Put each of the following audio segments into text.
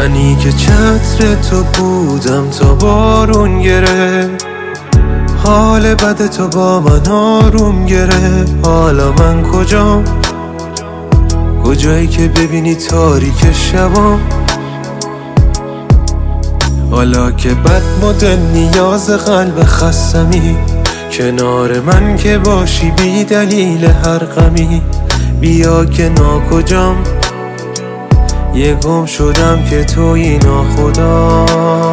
منی که چتر تو بودم تا بارون گرفت، حال بد تو با من آروم گرفت. حالا من کجام؟ کجایی که ببینی تاریک شبام؟ حالا که بد مدل نیاز قلب خستمی، کنار من که باشی بی دلیل هر غمی. بیا که ناکجام، یه گم شدم که تویی ناخدا.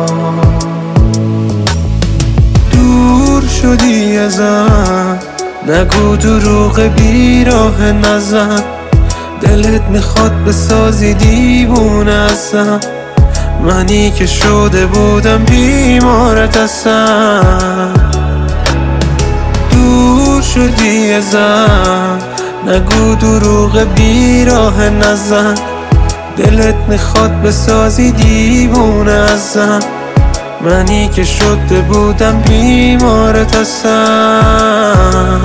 دور شدی ازم، نگو دروغ بیراه نزن. دلت میخواد بسازی دیوونه ازم، منی که شده بودم بیمارت هستم. دور شدی ازم، نگو دروغ بیراه نزن. دلت میخواد بسازی دیوونه ازم، منی که شده بودم بیمارت هستم.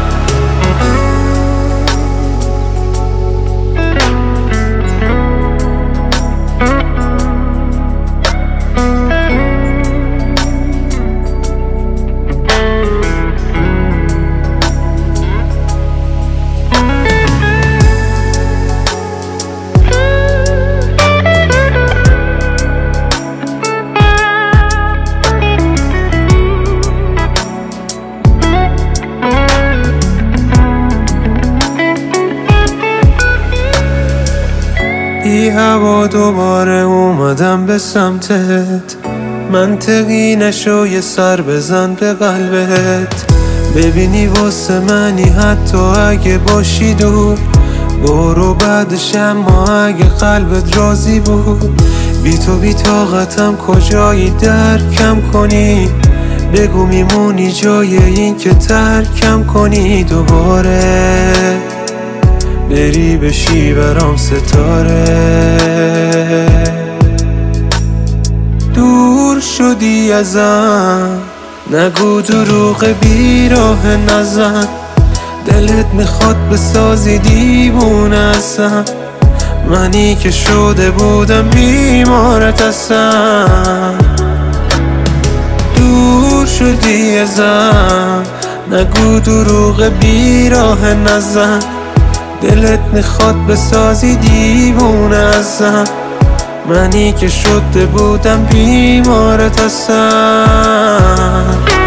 بی هوا دوباره اومدم به سمتت، منطقی نشو یه سر بزن به قلبت. ببینی واسه منی حتی اگه باشی دور، برو بعدش اما اگه قلبت راضی بود. بی تو بی طاقتم کجایی درکم کنی؟ بگو میمونی جای این که ترکم کنی دوباره، بری بشی برام ستاره. دور شدی ازم، نگو دروغ بیراه نزن. دلت میخواد بسازی دیوونه ازم، منی که شده بودم بیمارت هستم. دور شدی ازم، نگو دروغ بیراه نزن. دلت میخواد بسازی دیوونه ازم، منی که شده بودم بیمارت هستم.